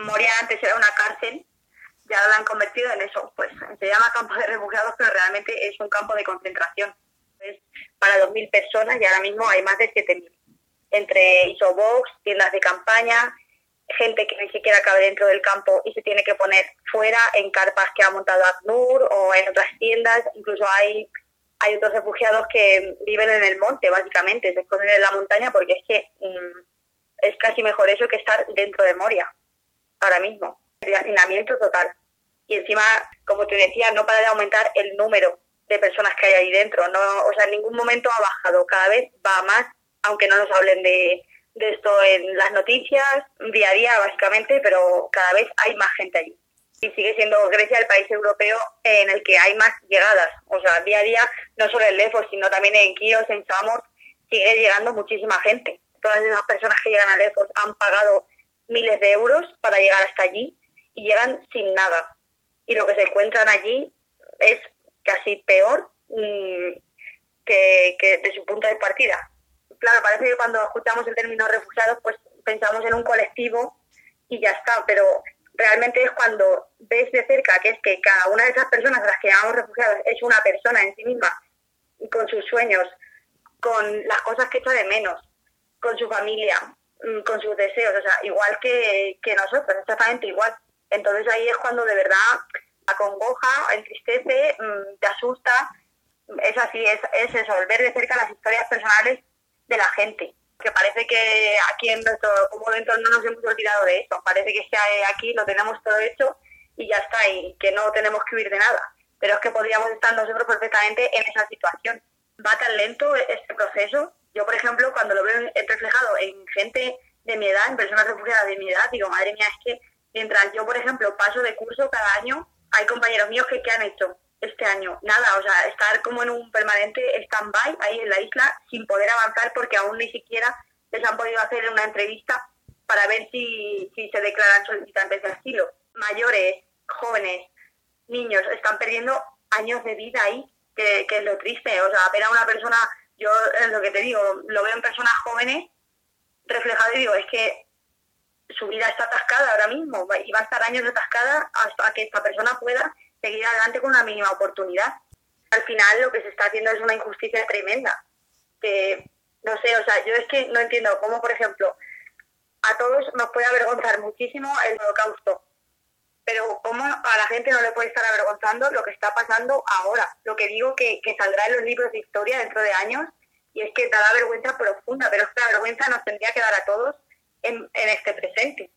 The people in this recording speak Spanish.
Moria antes era una cárcel, ya la han convertido en eso, pues se llama campo de refugiados, pero realmente es un campo de concentración. Es para 2.000 personas y ahora mismo hay más de 7.000. Entre isobox, tiendas de campaña, gente que ni siquiera cabe dentro del campo y se tiene que poner fuera en carpas que ha montado ACNUR o en otras tiendas. Incluso hay otros refugiados que viven en el monte, básicamente, se esconden en la montaña porque es que es casi mejor eso que estar dentro de Moria, ahora mismo. El hacinamiento total. Y encima, como te decía, no para de aumentar el número de personas que hay ahí dentro. No, o sea, en ningún momento ha bajado, cada vez va más, aunque no nos hablen de esto en las noticias, día a día básicamente, pero cada vez hay más gente allí. Y sigue siendo Grecia el país europeo en el que hay más llegadas. O sea, día a día, no solo en Lesbos, sino también en Kios, en Samos, sigue llegando muchísima gente. Todas esas personas que llegan a Lesbos han pagado miles de euros para llegar hasta allí y llegan sin nada. Y lo que se encuentran allí es casi peor que de su punto de partida. Claro, parece que cuando escuchamos el término refugiados, pues pensamos en un colectivo y ya está, pero realmente es cuando ves de cerca que es que cada una de esas personas a las que llamamos refugiados es una persona en sí misma, con sus sueños, con las cosas que echa de menos, con su familia, con sus deseos, o sea, igual que nosotros, exactamente igual. Entonces ahí es cuando de verdad acongoja, entristece, te asusta. Es así, es eso, el ver de cerca las historias personales de la gente. Que parece que aquí en nuestro cómodo entorno no nos hemos olvidado de eso. Parece que aquí lo tenemos todo hecho y ya está, y que no tenemos que huir de nada. Pero es que podríamos estar nosotros perfectamente en esa situación. Va tan lento este proceso. Yo, por ejemplo, cuando lo veo reflejado en gente de mi edad, en personas refugiadas de mi edad, digo, madre mía, es que mientras yo, por ejemplo, paso de curso cada año, hay compañeros míos que han hecho este año nada, o sea, estar como en un permanente stand-by ahí en la isla sin poder avanzar porque aún ni siquiera les han podido hacer una entrevista para ver si se declaran solicitantes de asilo. Mayores, jóvenes, niños, están perdiendo años de vida ahí, que es lo triste. O sea, ver a una persona, yo es lo que te digo, lo veo en personas jóvenes reflejado y digo, es que su vida está atascada ahora mismo y va a estar años atascada hasta que esta persona pueda seguir adelante con una mínima oportunidad. Al final lo que se está haciendo es una injusticia tremenda. Que, no sé, o sea, yo es que no entiendo cómo, por ejemplo, a todos nos puede avergonzar muchísimo el Holocausto, pero cómo a la gente no le puede estar avergonzando lo que está pasando ahora. Lo que digo que saldrá en los libros de historia dentro de años, y es que da la vergüenza profunda, pero es que la vergüenza nos tendría que dar a todos en este presente.